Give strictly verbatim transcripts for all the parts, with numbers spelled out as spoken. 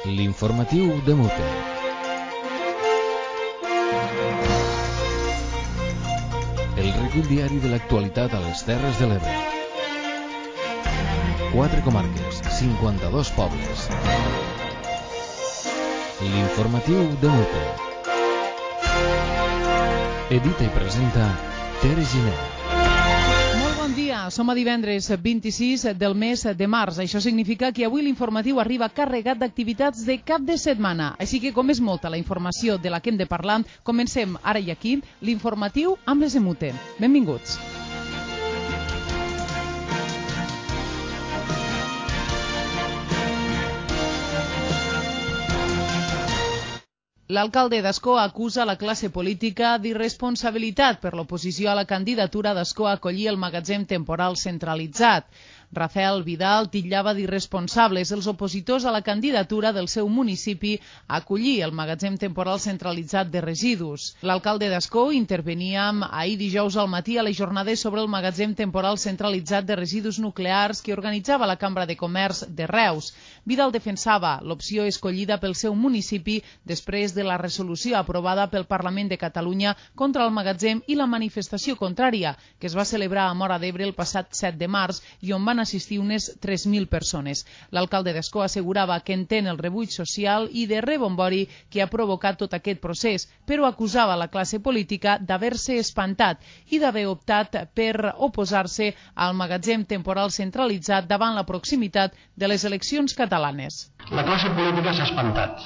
L'informatiu de Mute. El recull diari de l'actualitat a les Terres de l'Ebre. Quatre comarques, cinquanta-dos pobles. L'informatiu de Mute. Edita i presenta Tere Giner. Molt bon dia, som a divendres vint-i-sis del mes de març. Això significa que avui l'informatiu arriba carregat d'activitats de cap de setmana. Així que, com és molta la informació de la que hem de parlar, comencem ara i aquí l'informatiu amb les de Mute. Benvinguts. L'alcalde d'Ascó acusa la classe política d'irresponsabilitat per l'oposició a la candidatura d'Ascó a acollir el magatzem temporal centralitzat. Rafael Vidal titllava d'irresponsables els opositors a la candidatura del seu municipi a acollir el magatzem temporal centralitzat de residus. L'alcalde d'Ascó intervenia ahir dijous al matí a les jornades sobre el magatzem temporal centralitzat de residus nuclears que organitzava la Cambra de Comerç de Reus. Vidal defensava l'opció escollida pel seu municipi després de la resolució aprovada pel Parlament de Catalunya contra el magatzem i la manifestació contrària, que es va celebrar a Móra d'Ebre el passat set de març i on van assistir unes tres mil persones. L'alcalde d'Ascó assegurava que entén el rebuig social i de rebombori que ha provocat tot aquest procés, però acusava la classe política d'haver-se espantat i d'haver optat per oposar-se al magatzem temporal centralitzat davant la proximitat de les eleccions catalanes. La classe política s'ha espantat.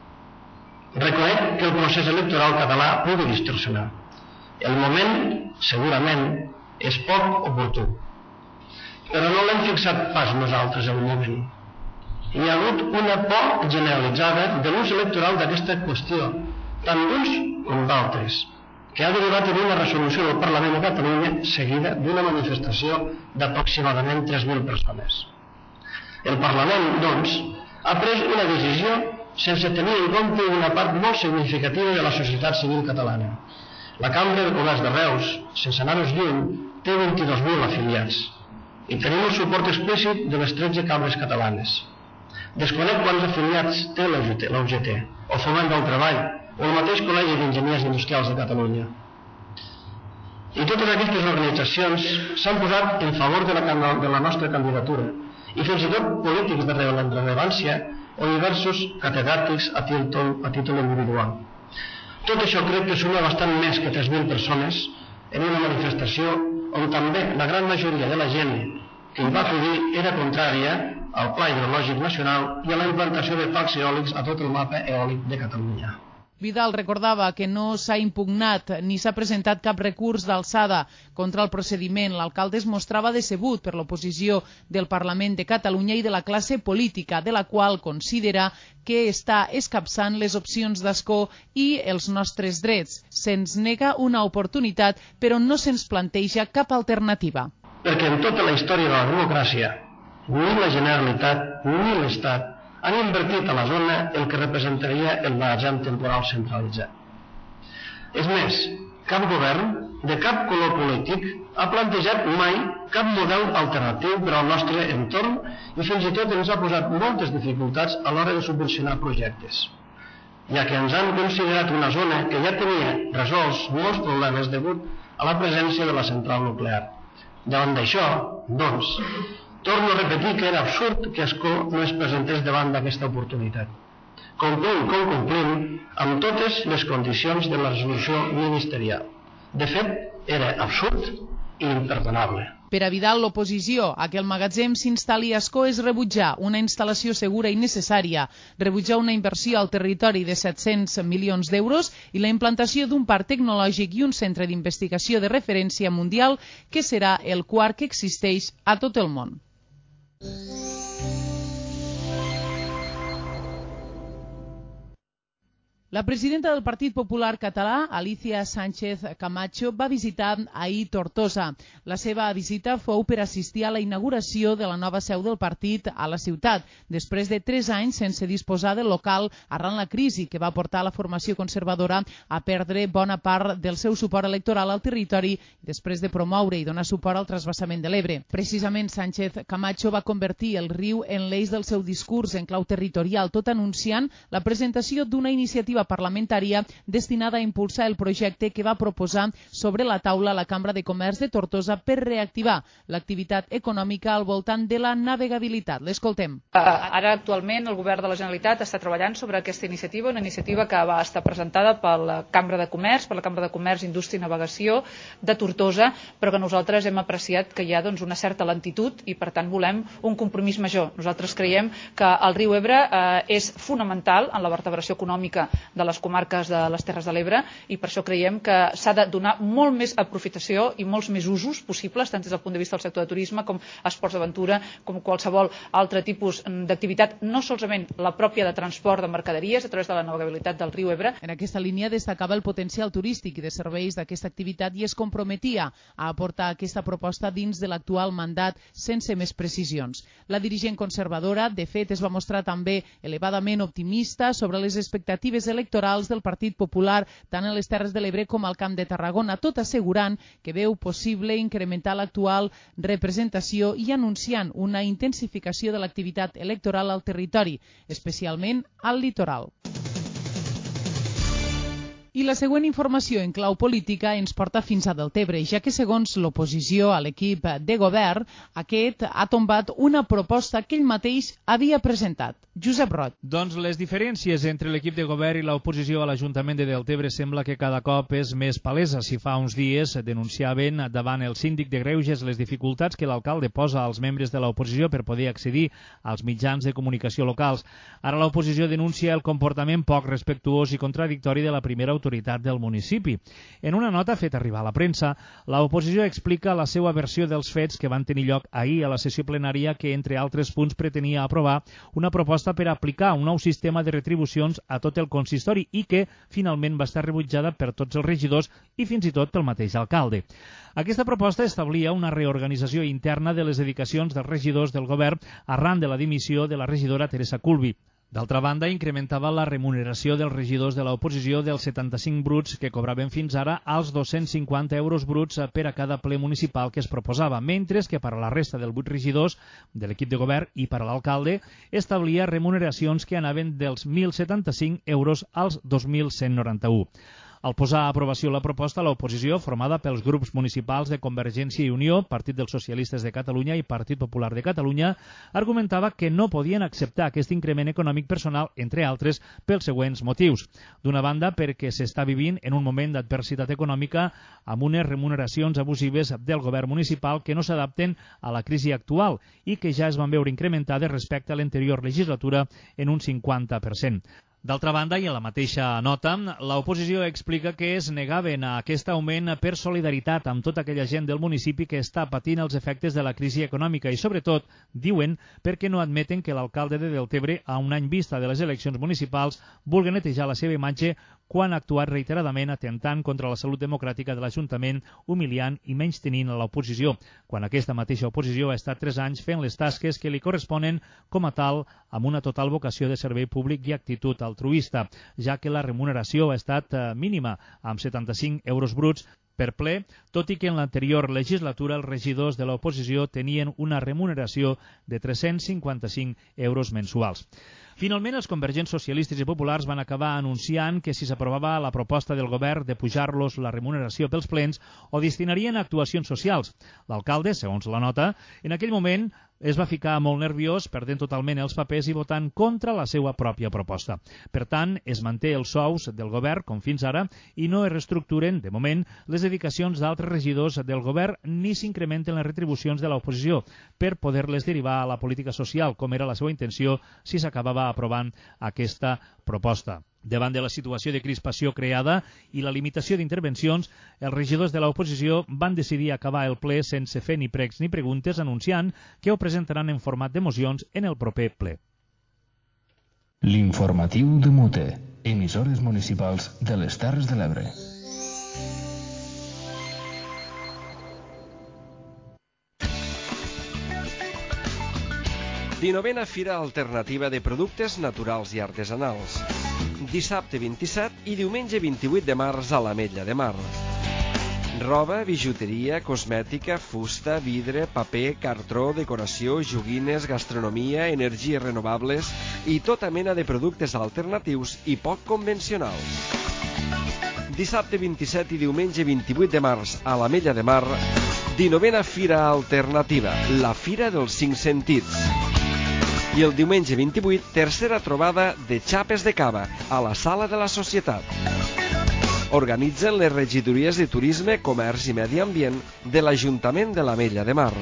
Reconec que el procés electoral català pugui distorsionar. El moment, segurament, és poc oportú. Però no l'hem fixat pas nosaltres el moment. Hi ha hagut una por generalitzada de l'ús electoral d'aquesta qüestió, tant d'uns com d'altres, que ha derivat en una resolució del Parlament de Catalunya seguida d'una manifestació d'aproximadament tres mil persones. El Parlament, doncs, ha pres una decisió sense tenir en compte una part molt significativa de la societat civil catalana. La Cambra de Comerç de Reus, sense anar-nos lluny, té vint-i-dos mil afiliats i tenim el suport explícit de les tretze cambres catalanes. Desconec quants afiliats té l'U G T, o Foment del Treball, o el mateix Col·legi d'Enginyers Industrials de Catalunya. I totes aquestes organitzacions s'han posat en favor de la, de la nostra candidatura, i fins i tot polítics de rellevància o diversos catedràtics a títol, a títol individual. Tot això crec que suma bastant més que tres mil persones en una manifestació on també la gran majoria de la gent que hi va acudir era contrària al Pla Hidrològic Nacional i a la implantació de parcs eòlics a tot el mapa eòlic de Catalunya. Vidal recordava que no s'ha impugnat ni s'ha presentat cap recurs d'alçada contra el procediment. L'alcalde es mostrava decebut per l'oposició del Parlament de Catalunya i de la classe política, de la qual considera que està escapçant les opcions d'Ascó i els nostres drets. Se'ns nega una oportunitat, però no se'ns planteja cap alternativa. Perquè en tota la història de la democràcia, ni la Generalitat ni l'Estat han invertit a la zona el que representaria el magatzem temporal centralitzat. És més, cap govern, de cap color polític, ha plantejat mai cap model alternatiu per al nostre entorn i fins i tot ens ha posat moltes dificultats a l'hora de subvencionar projectes, ja que ens han considerat una zona que ja tenia resolts molts problemes degut a la presència de la central nuclear. Davant d'això, doncs, torno a repetir que era absurd que Ascó no es presentés davant d'aquesta oportunitat. Complim com complim amb totes les condicions de la resolució ministerial. De fet, era absurd i imperdonable. Per a Vidal, l'oposició a que el magatzem s'instal·li a Ascó és rebutjar una instal·lació segura i necessària, rebutjar una inversió al territori de set-cents milions d'euros i la implantació d'un parc tecnològic i un centre d'investigació de referència mundial que serà el quart que existeix a tot el món. La presidenta del Partit Popular Català, Alicia Sánchez Camacho, va visitar ahir Tortosa. La seva visita fou per assistir a la inauguració de la nova seu del partit a la ciutat, després de tres anys sense disposar del local arran la crisi que va portar la formació conservadora a perdre bona part del seu suport electoral al territori després de promoure i donar suport al transvasament de l'Ebre. Precisament Sánchez Camacho va convertir el riu en l'eix del seu discurs en clau territorial, tot anunciant la presentació d'una iniciativa parlamentària destinada a impulsar el projecte que va proposar sobre la taula la Cambra de Comerç de Tortosa per reactivar l'activitat econòmica al voltant de la navegabilitat. L'escoltem. Ara, actualment, el Govern de la Generalitat està treballant sobre aquesta iniciativa, una iniciativa que va estar presentada per la Cambra de Comerç, per la Cambra de Comerç, Indústria i Navegació de Tortosa, però que nosaltres hem apreciat que hi ha doncs, una certa lentitud i, per tant, volem un compromís major. Nosaltres creiem que el riu Ebre eh, és fonamental en la vertebració econòmica de les comarques de les Terres de l'Ebre i per això creiem que s'ha de donar molt més aprofitació i molts més usos possibles, tant des del punt de vista del sector de turisme com esports d'aventura, com qualsevol altre tipus d'activitat, no solament la pròpia de transport de mercaderies a través de la navegabilitat del riu Ebre. En aquesta línia destacava el potencial turístic i de serveis d'aquesta activitat i es comprometia a aportar aquesta proposta dins de l'actual mandat sense més precisions. La dirigent conservadora, de fet, es va mostrar també elevadament optimista sobre les expectatives electorals del Partit Popular tant en les Terres de l'Ebre com al Camp de Tarragona, tot assegurant que veu possible incrementar l'actual representació i anunciant una intensificació de l'activitat electoral al territori, especialment al litoral. I la següent informació en clau política ens porta fins a Deltebre, ja que segons l'oposició a l'equip de govern, aquest ha tombat una proposta que ell mateix havia presentat. Josep Roig. Doncs les diferències entre l'equip de govern i l'oposició a l'Ajuntament de Deltebre sembla que cada cop és més palesa. Si fa uns dies denunciaven davant el síndic de Greuges les dificultats que l'alcalde posa als membres de l'oposició per poder accedir als mitjans de comunicació locals. Ara l'oposició denuncia el comportament poc respectuós i contradictori de la primera autoritat del municipi. En una nota feta arribar a la premsa, l'oposició explica la seva versió dels fets que van tenir lloc ahir a la sessió plenària que, entre altres punts, pretenia aprovar una proposta per aplicar un nou sistema de retribucions a tot el consistori i que finalment va estar rebutjada per tots els regidors i fins i tot pel mateix alcalde. Aquesta proposta establia una reorganització interna de les dedicacions dels regidors del govern arran de la dimissió de la regidora Teresa Culvi. D'altra banda, incrementava la remuneració dels regidors de l'oposició dels setanta-cinc bruts que cobraven fins ara als dos-cents cinquanta euros bruts per a cada ple municipal que es proposava, mentre que per a la resta dels vuit regidors de l'equip de govern i per a l'alcalde establia remuneracions que anaven dels mil setanta-cinc euros als dos mil cent noranta-u. Al posar a aprovació la proposta, l'oposició, formada pels grups municipals de Convergència i Unió, Partit dels Socialistes de Catalunya i Partit Popular de Catalunya, argumentava que no podien acceptar aquest increment econòmic personal, entre altres, pels següents motius. D'una banda, perquè s'està vivint en un moment d'adversitat econòmica amb unes remuneracions abusives del govern municipal que no s'adapten a la crisi actual i que ja es van veure incrementades respecte a l'anterior legislatura en un cinquanta per cent. D'altra banda, i a la mateixa nota, l'oposició explica que es negaven a aquest augment per solidaritat amb tota aquella gent del municipi que està patint els efectes de la crisi econòmica i, sobretot, diuen, perquè no admeten que l'alcalde de Deltebre, a un any vista de les eleccions municipals, vulgui netejar la seva imatge quan ha actuat reiteradament atentant contra la salut democràtica de l'Ajuntament, humiliant i menystenint a l'oposició, quan aquesta mateixa oposició ha estat tres anys fent les tasques que li corresponen com a tal, amb una total vocació de servei públic i actitud altruista, ja que la remuneració ha estat eh, mínima, amb setanta-cinc euros bruts per ple, tot i que en l'anterior legislatura els regidors de l'oposició tenien una remuneració de tres-cents cinquanta-cinc euros mensuals. Finalment, els convergents socialistes i populars van acabar anunciant que si s'aprovava la proposta del govern de pujar-los la remuneració pels plens o destinarien a actuacions socials. L'alcalde, segons la nota, en aquell moment es va ficar molt nerviós, perdent totalment els papers i votant contra la seva pròpia proposta. Per tant, es manté els sous del govern, com fins ara, i no es reestructuren, de moment, les dedicacions d'altres regidors del govern ni s'incrementen les retribucions de l'oposició per poder-les derivar a la política social, com era la seva intenció si s'acabava aprovant aquesta proposta. Davant de la situació de crispació creada i la limitació d'intervencions, els regidors de l'oposició van decidir acabar el ple sense fer ni pregs ni preguntes, anunciant que ho presentaran en format de mocions en el proper ple. L'informatiu de Mute, Emissores municipals de les Terres de l'Ebre. dinovena Fira Alternativa de Productes Naturals i Artesanals. Dissabte vint-i-set i diumenge vint-i-vuit de març a l'Ametlla de Mar. Roba, bijuteria, cosmètica, fusta, vidre, paper, cartró, decoració, joguines, gastronomia, energies renovables i tota mena de productes alternatius i poc convencionals. Dissabte vint-i-set i diumenge vint-i-vuit de març a l'Ametlla de Mar, dinovena Fira Alternativa, la Fira dels Cinc Sentits. I el diumenge vint-i-vuit, tercera trobada de xapes de cava a la Sala de la Societat. Organitzen les regidories de Turisme, Comerç i Medi Ambient de l'Ajuntament de l'Ametlla de Mar.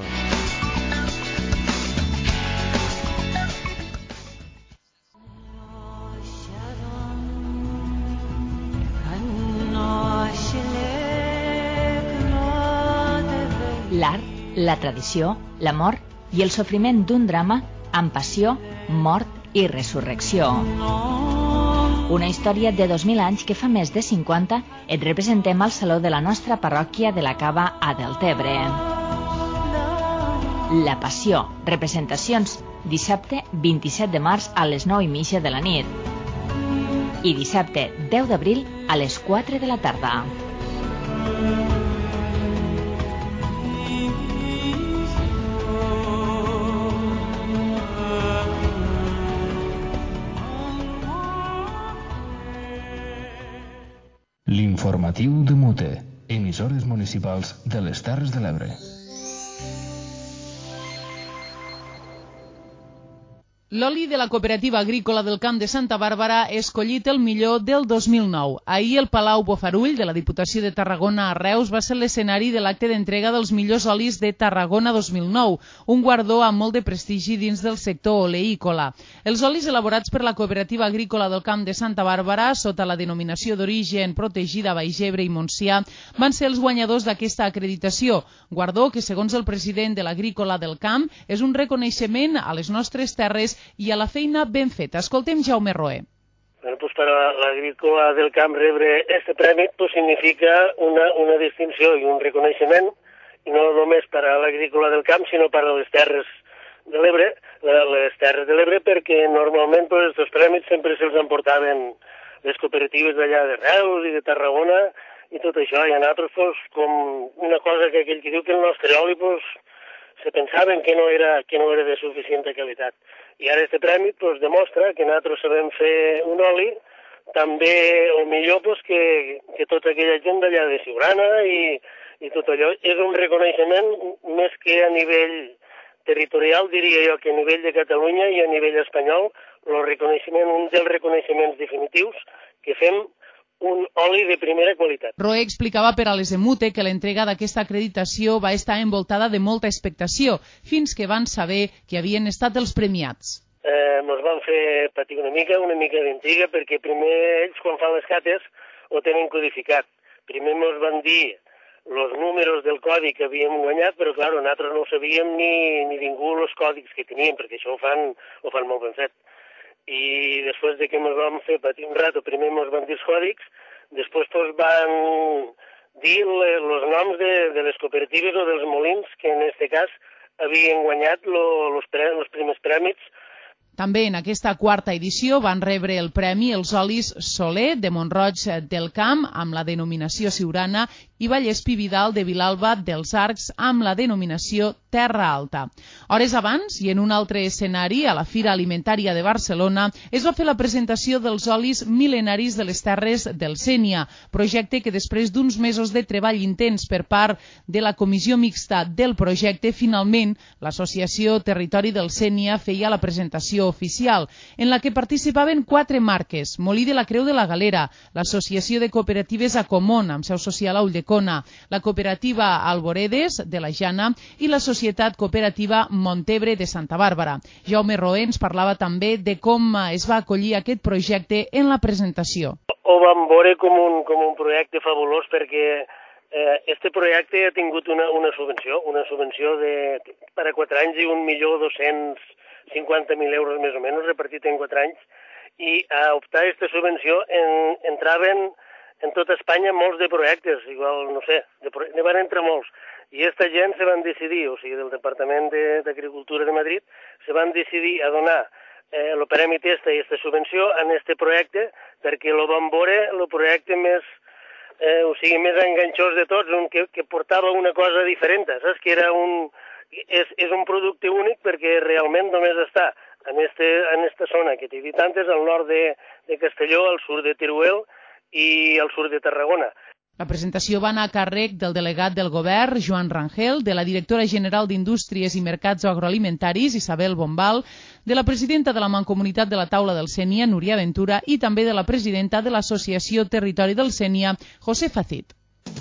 L'art, la tradició, l'amor i el sofriment d'un drama amb passió, mort i resurrecció. Una història de dos mil anys que fa més de cinquanta et representem al saló de la nostra parròquia de la Cava a Deltebre. La Passió, representacions, dissabte vint-i-set de març a les nou i mitja de la nit i dissabte deu d'abril a les quatre de la tarda. L'informatiu de Mute, emissores municipals de les Terres de l'Ebre. L'oli de la Cooperativa Agrícola del Camp de Santa Bàrbara ha escollit el millor del dos mil nou. Ahir el Palau Bofarull de la Diputació de Tarragona a Reus va ser l'escenari de l'acte d'entrega dels millors olis de Tarragona dos mil nou, un guardó amb molt de prestigi dins del sector oleícola. Els olis elaborats per la Cooperativa Agrícola del Camp de Santa Bàrbara, sota la denominació d'origen protegida Baix Ebre i Montsià, van ser els guanyadors d'aquesta acreditació, guardó que, segons el president de l'Agrícola del Camp, és un reconeixement a les nostres terres i a la feina ben feta. Escoltem Jaume Roé. Bueno, pues para l'Agrícola del Camp rebre este premi pues significa una, una distinció i un reconeixement, i no només per a l'Agrícola del Camp, sinó per a les terres de l'Ebre, les terres de l'Ebre, perquè normalment pues, estos premis sempre se'ls emportaven les cooperatives d'allà de Reus i de Tarragona i tot això, i a nosaltres pues, com una cosa que aquell que diu que el nostre oli pues, se pensaven que no era, que no era de suficient qualitat. I ara este premi pues, demostra que nosaltres sabem fer un oli també, o millor, pues, que, que tota aquella gent d'allà de Siurana i, i tot allò. És un reconeixement més que a nivell territorial, diria jo, que a nivell de Catalunya i a nivell espanyol, el reconeixement, un dels reconeixements definitius que fem un oli de primera qualitat. Roé explicava per a les Emute que l'entrega d'aquesta acreditació va estar envoltada de molta expectació, fins que van saber que havien estat els premiats. Eh, ens van fer patir una mica, una mica d'intriga, perquè primer ells, quan fan les cates, ho tenen codificat. Primer ens van dir els números del codi que havíem guanyat, però, clar, nosaltres no sabíem ni, ni ningú els còdics que teníem, perquè això ho fan, ho fan molt ben fet. I després de que ens vam fer patir un rato, primer ens van dir els còdics, després pues, van dir els noms de, de les cooperatives o dels molins que en aquest cas havien guanyat els primers prèmits. També en aquesta quarta edició van rebre el premi els olis Soler de Mont-roig del Camp amb la denominació Siurana i Vallespí Vidal de Vilalba dels Arcs amb la denominació Terra Alta. Hores abans, i en un altre escenari, a la Fira Alimentària de Barcelona, es va fer la presentació dels olis mil·lenaris de les terres del Sénia, projecte que després d'uns mesos de treball intens per part de la comissió mixta del projecte, finalment l'Associació Territori del Sénia feia la presentació oficial, en la que participaven quatre marques: Molí de la Creu de la Galera, l'Associació de Cooperatives Acomon, amb seu social a Ulldecona, la Cooperativa Alboredes de la Jana i la Societat Cooperativa Montebre de Santa Bàrbara. Jaume Roé ens parlava també de com es va acollir aquest projecte en la presentació. Ho vam veure com un, com un projecte fabulós perquè eh, este projecte ha tingut una, una subvenció, una subvenció de, per a quatre anys i un milió dos-cents cinquanta mil euros més o menys repartit en quatre anys, i a optar a aquesta subvenció en, entraven en tota Espanya molts de projectes, igual, no sé, de, ne van entrar molts. I aquesta gent se van decidir, o sigui, del Departament d'Agricultura de, de Madrid, se van decidir a donar eh, el premi testa i aquesta subvenció en aquest projecte, perquè el van veure el projecte més, eh, o sigui, més enganxós de tots, un que, que portava una cosa diferent, saps? Que era un, és, és un producte únic perquè realment només està en aquesta zona que t'he dit antes, al nord de, de Castelló, al sud de Teruel i al sud de Tarragona. La presentació va anar a càrrec del delegat del govern, Joan Rangel, de la directora general d'Indústries i Mercats Agroalimentaris, Isabel Bombal, de la presidenta de la Mancomunitat de la Taula del Sénia, Núria Ventura, i també de la presidenta de l'Associació Territori del Sénia, José Facit.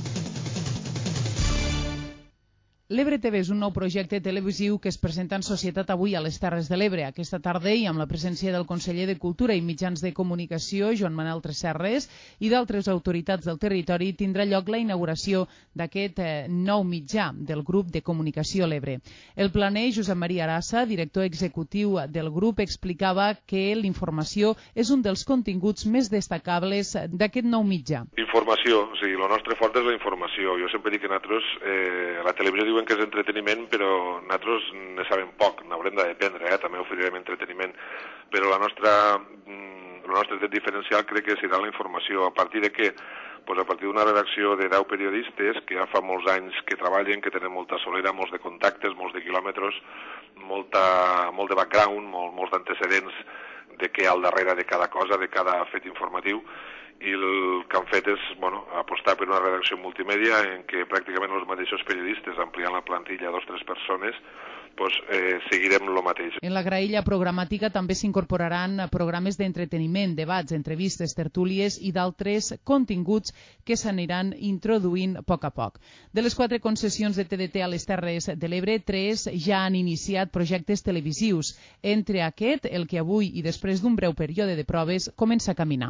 L'Ebre T V és un nou projecte televisiu que es presenta en societat avui a les Terres de l'Ebre. Aquesta tarda, i amb la presència del conseller de Cultura i Mitjans de Comunicació, Joan Manel Tresserres, i d'altres autoritats del territori, tindrà lloc la inauguració d'aquest eh, nou mitjà del grup de comunicació L'Ebre. El planer, Josep Maria Arassa, director executiu del grup, explicava que l'informació és un dels continguts més destacables d'aquest nou mitjà. Informació, o sigui, el nostre fort és la informació. Jo sempre dic que nosaltres, eh, a la televisió diuen que és entreteniment, però nosaltres ne sabem poc, n'haurem d'aprendre, eh? També oferirem entreteniment, però la nostra, el nostre diferencial crec que serà la informació. A partir de què? Pues a partir d'una redacció de deu periodistes que ja fa molts anys que treballen, que tenen molta solera, molts de contactes, molts de quilòmetres, molta, molt de background, molt, molts d'antecedents de què hi ha al darrere de cada cosa, de cada fet informatiu, i el que han fet és bueno, apostar per una redacció multimèdia en què pràcticament els mateixos periodistes, ampliant la plantilla a dos o tres persones, pues, eh, seguirem el mateix. En la graella programàtica també s'incorporaran programes d'entreteniment, debats, entrevistes, tertúlies i d'altres continguts que s'aniran introduint a poc a poc. De les quatre concessions de T D T a les Terres de l'Ebre, tres ja han iniciat projectes televisius. Entre aquest, el que avui i després d'un breu període de proves comença a caminar.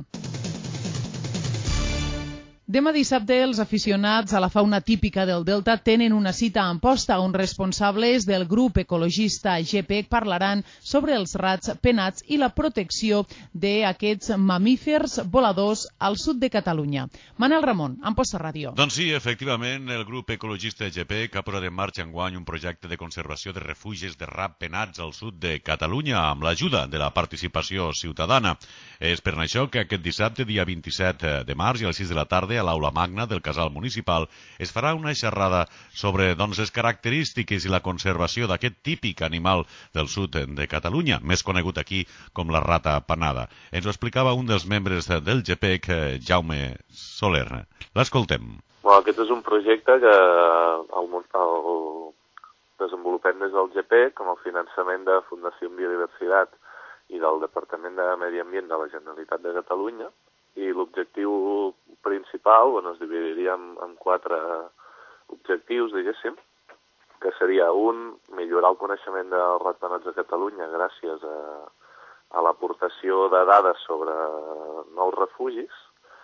Demà dissabte, els aficionats a la fauna típica del Delta tenen una cita a Amposta, on responsables del grup ecologista G P E C parlaran sobre els rats penats i la protecció d'aquests mamífers voladors al sud de Catalunya. Manel Ramon, Amposta Ràdio. Doncs sí, efectivament, el grup ecologista G P E C ha posat en marxa enguany un projecte de conservació de refugis de rat penats al sud de Catalunya amb l'ajuda de la participació ciutadana. És per això que aquest dissabte, dia vint-i-set de març, i a les sis de la tarda, a l'aula magna del casal municipal, es farà una xerrada sobre doncs, les característiques i la conservació d'aquest típic animal del sud de Catalunya, més conegut aquí com la rata penada. Ens ho explicava un dels membres del G P E C, Jaume Soler. L'escoltem. Bueno, aquest és un projecte que el, el desenvolupem des del G P E C amb el finançament de Fundació Biodiversitat i del Departament de Medi Ambient de la Generalitat de Catalunya, i l'objectiu principal, bueno, es dividiria en, en quatre objectius, diguéssim, que seria un, millorar el coneixement dels ratpenats a Catalunya gràcies a, a l'aportació de dades sobre nous refugis,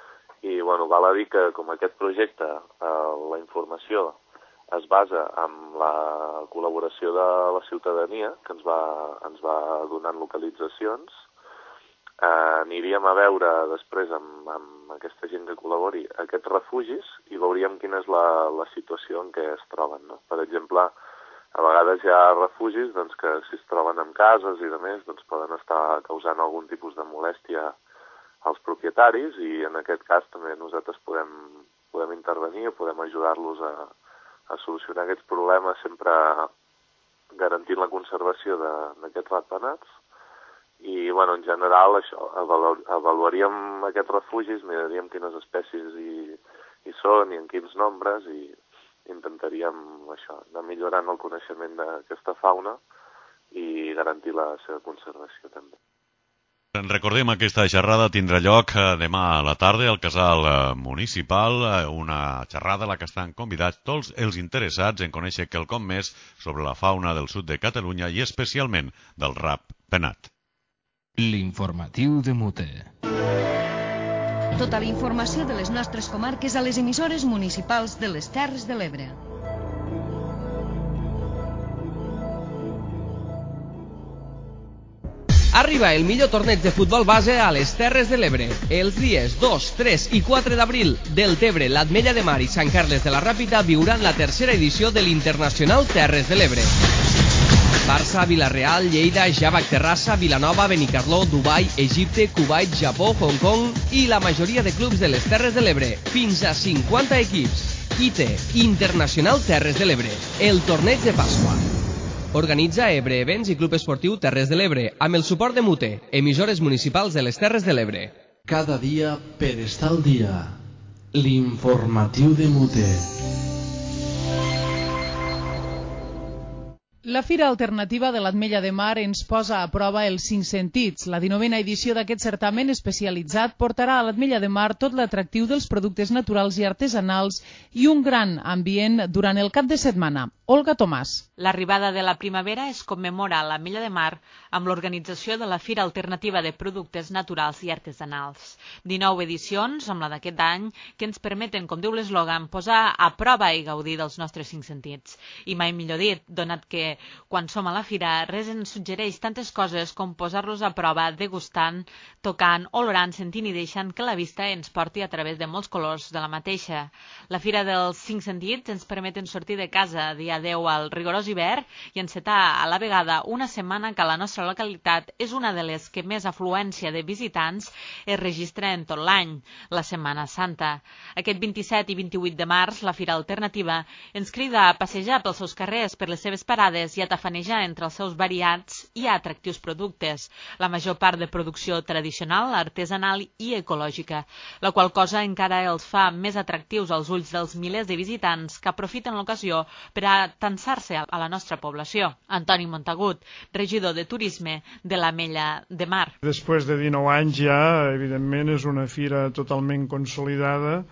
i bueno, val a dir que com aquest projecte, eh, la informació es basa en la col·laboració de la ciutadania, que ens va, ens va donant localitzacions. Eh, aniríem a veure després amb, amb aquesta gent que col·labori aquests refugis i veuríem quina és la, la situació en què es troben. No? Per exemple, a vegades hi ha refugis doncs, que si es troben en cases i de més doncs, poden estar causant algun tipus de molèstia als propietaris, i en aquest cas també nosaltres podem, podem intervenir o podem ajudar-los a, a solucionar aquests problemes, sempre garantint la conservació d'aquests ratpenats. I, bueno, en general, això, avalu avaluaríem aquests refugis, miraríem quines espècies hi, hi són i en quins nombres, i intentaríem això, anar millorant el coneixement d'aquesta fauna i garantir la seva conservació també. Recordem, aquesta xerrada tindrà lloc demà a la tarda al casal municipal, una xerrada a la que estan convidats tots els interessats en conèixer quelcom més sobre la fauna del sud de Catalunya i especialment del rap penat. L'informatiu de Mute. Tota la informació de les nostres comarques a les emissores municipals de les Terres de l'Ebre. Arriba el millor torneig de futbol base a les Terres de l'Ebre. Els dies dos, tres i quatre d'abril, Deltebre, l'Ametlla de Mar i Sant Carles de la Ràpita viuran la tercera edició de l'Internacional Terres de l'Ebre. Barça, Vila-real, Lleida, Javac Terrassa, Vilanova, Benicarló, Dubai, Egipte, Kuwait, Japó, Hong Kong i la majoria de clubs de les Terres de l'Ebre. Fins a cinquanta equips. I T, Internacional Terres de l'Ebre, el torneig de Pasqua. Organitza Ebre Events i Club Esportiu Terres de l'Ebre, amb el suport de Mute, emissores municipals de les Terres de l'Ebre. Cada dia per estar al dia. L'informatiu de Mute. La Fira Alternativa de l'Ametlla de Mar ens posa a prova els cinc sentits. La dinovena edició d'aquest certamen especialitzat portarà a l'Ametlla de Mar tot l'atractiu dels productes naturals i artesanals i un gran ambient durant el cap de setmana. Olga Tomàs. L'arribada de la primavera es commemora a l'Ametlla de Mar amb l'organització de la Fira Alternativa de Productes Naturals i Artesanals. dinou edicions, amb la d'aquest any, que ens permeten, com diu l'eslògan, posar a prova i gaudir dels nostres cinc sentits. I mai millor dit, donat que quan som a la fira res ens suggereix tantes coses com posar-los a prova degustant, tocant, olorant, sentint i deixant que la vista ens porti a través de molts colors de la mateixa. La Fira dels cinc sentits ens permeten sortir de casa dia deu al rigorós hivern i encetar a la vegada una setmana que a la nostra localitat és una de les que més afluència de visitants es registra en tot l'any, la Setmana Santa. Aquest vint-i-set i vint-i-vuit de març, la Fira Alternativa ens crida a passejar pels seus carrers, per les seves parades i a tafanejar entre els seus variats i atractius productes, la major part de producció tradicional, artesanal i ecològica, la qual cosa encara els fa més atractius als ulls dels milers de visitants que aprofiten l'ocasió per a tensar-se a la nostra població. Antoni Montagut, regidor de Turisme de l'Ametlla de Mar. Després de dinou anys ja, evidentment, és una fira totalment consolidada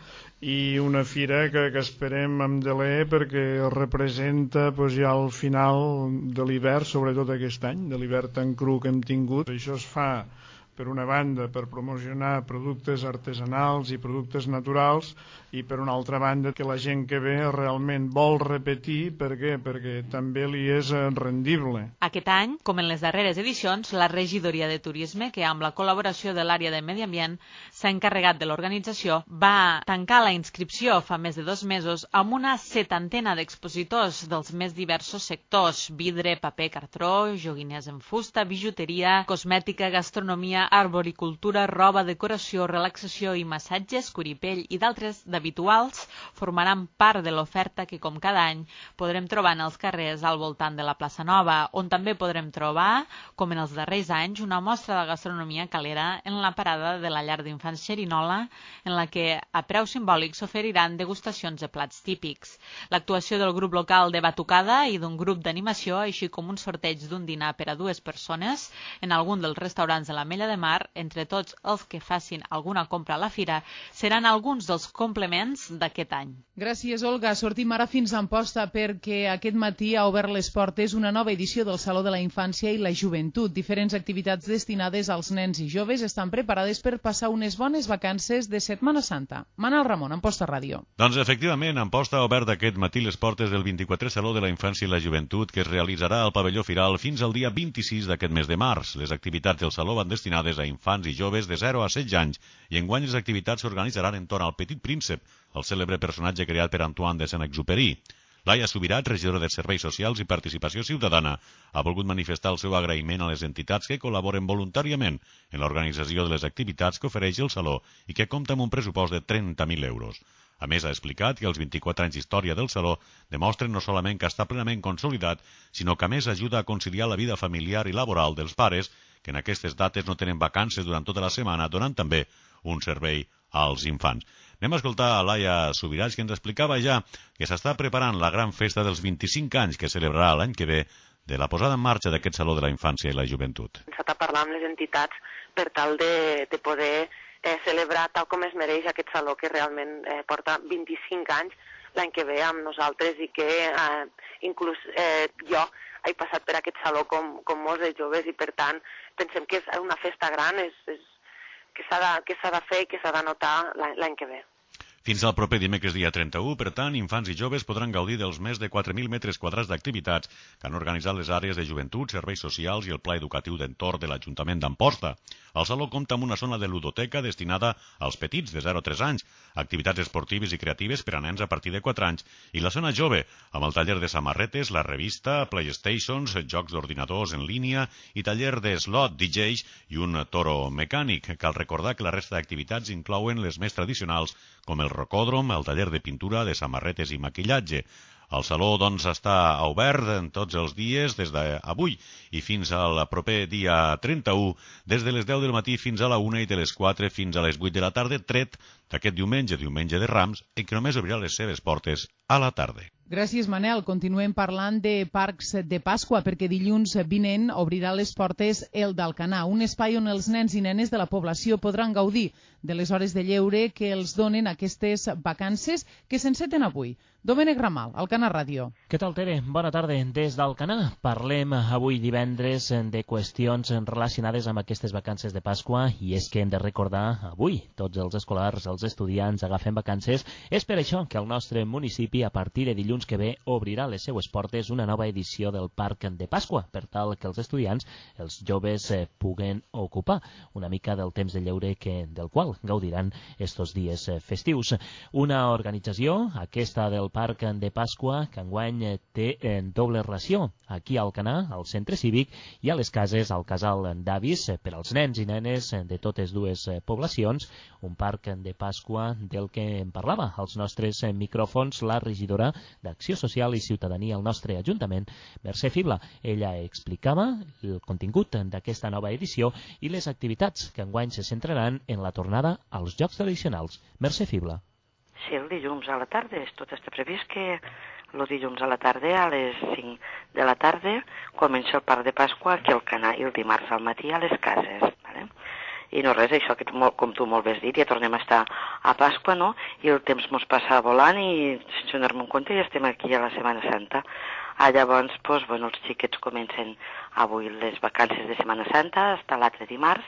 i una fira que, que esperem amb deler perquè representa pues, ja el final de l'hivern, sobretot aquest any, de l'hivern tan cru que hem tingut. Això es fa, per una banda, per promocionar productes artesanals i productes naturals i, per una altra banda, que la gent que ve realment vol repetir. Per què? Perquè també li és rendible. Aquest any, com en les darreres edicions, la Regidoria de Turisme, que amb la col·laboració de l'àrea de Medi Ambient s'ha encarregat de l'organització, va tancar la inscripció fa més de dos mesos amb una setantena d'expositors dels més diversos sectors: vidre, paper, cartró, joguines en fusta, bijuteria, cosmètica, gastronomia, arboricultura, roba, decoració, relaxació i massatges, curipell i d'altres d'habituals formaran part de l'oferta que, com cada any, podrem trobar en els carrers al voltant de la plaça Nova, on també podrem trobar, com en els darrers anys, una mostra de gastronomia calera en la parada de la llar d'infants Xerinola, en la que a preu simbòlic s'oferiran degustacions de plats típics. L'actuació del grup local de batucada i d'un grup d'animació, així com un sorteig d'un dinar per a dues persones en algun dels restaurants de l'Ametlla de Mar, entre tots els que facin alguna compra a la fira, seran alguns dels complements d'aquest any. Gràcies, Olga. Sortim ara fins a Amposta perquè aquest matí ha obert les portes una nova edició del Saló de la Infància i la Joventut. Diferents activitats destinades als nens i joves estan preparades per passar unes bones vacances de Setmana Santa. Manel Ramon, Amposta Ràdio. Doncs efectivament, Amposta ha obert aquest matí les portes del vint-i-quatrè Saló de la Infància i la Joventut, que es realitzarà al pavelló Firal fins al dia vint-i-sis d'aquest mes de març. Les activitats del Saló van destinades a infants i joves de zero a setze anys i enguany les activitats s'organitzaran entorn al Petit Príncep, el cèlebre personatge creat per Antoine de Saint-Exupéry. Laia Subirat, regidora de Serveis Socials i Participació Ciutadana, ha volgut manifestar el seu agraïment a les entitats que col·laboren voluntàriament en l'organització de les activitats que ofereix el Saló i que compta amb un pressupost de trenta mil euros. A més, ha explicat que els vint-i-quatre anys d'història del Saló demostren no solament que està plenament consolidat, sinó que a més ajuda a conciliar la vida familiar i laboral dels pares, que en aquestes dates no tenen vacances durant tota la setmana, donant també un servei als infants. Anem a escoltar a Laia Subirats, que ens explicava ja que s'està preparant la gran festa dels vint-i-cinc anys que celebrarà l'any que ve de la posada en marxa d'aquest Saló de la Infància i la Joventut. S'ha de parlar amb les entitats per tal de, de poder eh, celebrar tal com es mereix aquest Saló que realment eh, porta vint-i-cinc anys l'any que ve amb nosaltres i que eh, inclús eh, jo he passat per aquest Saló com, com molts de joves i per tant pensem que és una festa gran, és, és que s'ha de, que s'ha de fer i que s'ha de notar l'any que ve. Fins al proper dimecres dia trenta-u, per tant, infants i joves podran gaudir dels més de quatre mil metres quadrats d'activitats que han organitzat les àrees de joventut, serveis socials i el pla educatiu d'entorn de l'Ajuntament d'Amposta. El saló compta amb una zona de ludoteca destinada als petits de zero a tres anys, activitats esportives i creatives per a nens a partir de quatre anys, i la zona jove, amb el taller de samarretes, la revista, Playstations, jocs d'ordinadors en línia i taller de slot, D Js i un toro mecànic. Cal recordar que la resta d'activitats inclouen les més tradicionals, com el rocòdrom, el taller de pintura, de samarretes i maquillatge. El saló, doncs, està obert en tots els dies des d'avui i fins al proper dia trenta-u, des de les deu del matí fins a la una i de les quatre fins a les vuit de la tarda, tret d'aquest diumenge, diumenge de Rams, en què només obrirà les seves portes a la tarda. Gràcies, Manel. Continuem parlant de parcs de Pasqua, perquè dilluns vinent obrirà les portes el d'Alcanar, un espai on els nens i nenes de la població podran gaudir de les hores de lleure que els donen aquestes vacances que s'enceten avui. Domènec Ramal, Alcanar Ràdio. Què tal, Tere? Bona tarda. Des d'Alcanar parlem avui divendres de qüestions relacionades amb aquestes vacances de Pasqua, i és que hem de recordar avui tots els escolars, els estudiants agafen vacances. És per això que el nostre municipi a partir de dilluns que ve obrirà les seues portes una nova edició del Parc de Pasqua, per tal que els estudiants, els joves, eh, puguen ocupar una mica del temps de lleure que, del qual gaudiran estos dies eh, festius. Una organització, aquesta del Parc de Pasqua, que enguany té eh, doble ració, aquí a Alcanar, al centre cívic, i a les cases, al casal d'avis, eh, per als nens i nenes eh, de totes dues eh, poblacions, un Parc de Pasqua del que en parlava als nostres eh, micròfons la regidora d'Acció Social i Ciutadania al nostre Ajuntament, Mercè Fibla. Ella explicava el contingut d'aquesta nova edició i les activitats que enguany se centraran en la tornada als Jocs Tradicionals. Mercè Fibla. Sí, el dilluns a la tarda, tot està previst que el dilluns a la tarda, a les cinc de la tarda, comença el Parc de Pasqua aquí al Alcanar, i el dimarts al matí a les cases, ¿vale? I no res, això que tu, com tu molt bé has dit, ja tornem a estar a Pasqua, no? I el temps mos passa volant i sense donar-me en compte ja estem aquí a la Setmana Santa. Ah, llavors, doncs, bueno, els xiquets comencen avui les vacances de Setmana Santa, hasta l'altre dimarts,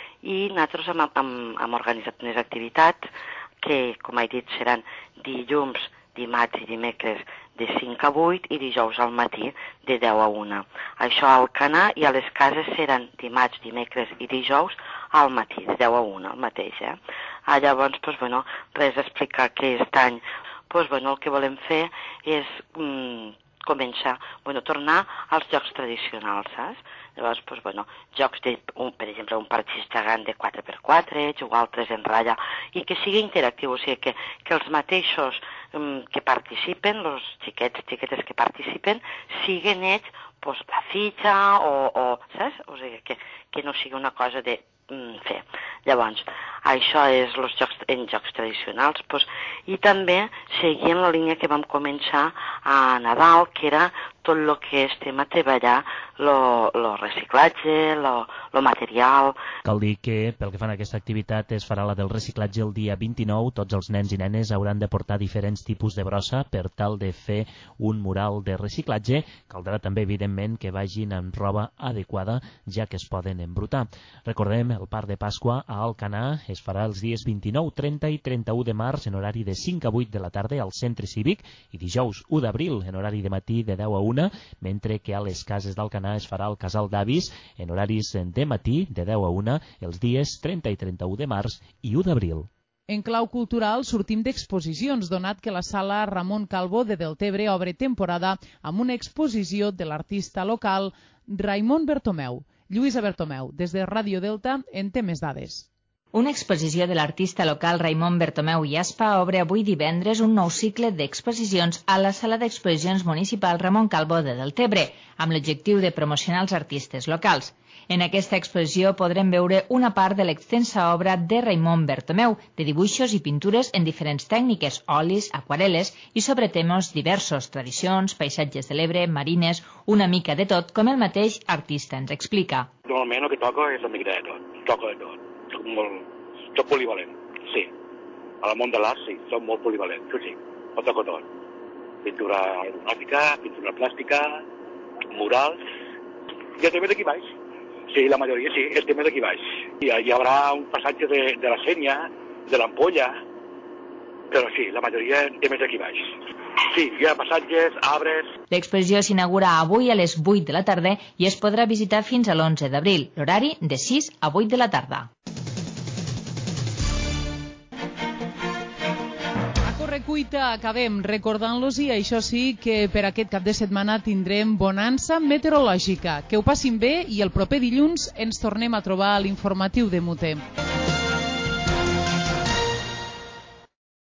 i nosaltres hem, hem, hem organitzat unes activitats que, com he dit, seran dilluns, dimarts i dimecres de cinc a vuit i dijous al matí de deu a una. Això al Alcanar, i a les cases seran dimarts, dimecres i dijous al matí, de deu a una, el mateix, eh? Ah, llavors, doncs, bueno, res a explicar que aquest any, doncs, bueno, el que volem fer és mm, començar, bueno, tornar als jocs tradicionals, saps? Llavors, doncs, bueno, jocs de, un, per exemple, un partit gegant de quatre per quatre, jugar altres en ratlla, i que sigui interactiu, o sigui, que, que els mateixos um, que participen, els xiquets, xiquetes que participen, siguen ells, pues, la fitxa o, o saps? O sigui, que, que no sigui una cosa de mm, fer. Llavors, això és els jocs, en jocs tradicionals, pues, i també seguint la línia que vam començar a Nadal, que era tot el que estem a treballar, lo, lo reciclatge, lo, lo material. Cal dir que, pel que fan a aquesta activitat, es farà la del reciclatge el dia vint-i-nou. Tots els nens i nenes hauran de portar diferents tipus de brossa per tal de fer un mural de reciclatge. Caldrà també, evidentment, que vagin amb roba adequada, ja que es poden embrutar. Recordem, el Parc de Pasqua a Alcanar es farà els dies vint-i-nou, trenta i trenta-u de març en horari de cinc a vuit de la tarda al centre cívic, i dijous u d'abril en horari de matí de deu a una, mentre que a les cases d'Alcanar es farà el casal d'avis en horaris de matí de deu a una els dies trenta i trenta-u de març i u d'abril. En clau cultural sortim d'exposicions, donat que la sala Ramon Calvo de Deltebre obre temporada amb una exposició de l'artista local Raimon Bertomeu. Lluïsa Bertomeu, des de Ràdio Delta, en té més dades. Una exposició de l'artista local Raimon Bertomeu i Aspa obre avui divendres un nou cicle d'exposicions a la sala d'exposicions municipal Ramon Calvo de Deltebre, amb l'objectiu de promocionar els artistes locals. En aquesta exposició podrem veure una part de l'extensa obra de Raimon Bertomeu, de dibuixos i pintures en diferents tècniques, olis, aquarel·les i sobre temes diversos, tradicions, paisatges de l'Ebre, marines, una mica de tot, com el mateix artista ens explica. Normalment el que toco és una mica de tot, toco de tot. Soc molt, soc polivalent, sí. Al món de l'art, sí, soc molt polivalent, sí, sí, ho toco tot. Pintura gràfica, pintura plàstica, murals, i el tema d'aquí baix. Sí, la majoria sí, el tema d'aquí baix. Hi, hi haurà un passatge de, de la Senya, de l'Ampolla, però sí, la majoria té més aquí baix. Sí, hi ha passatges, arbres... L'exposició s'inaugura avui a les vuit de la tarda i es podrà visitar fins a l'onze d'abril, l'horari de sis a vuit de la tarda. Cuita, acabem recordant-los i això sí que per aquest cap de setmana tindrem bonança meteorològica. Que ho passin bé i el proper dilluns ens tornem a trobar a l'informatiu de Mutem.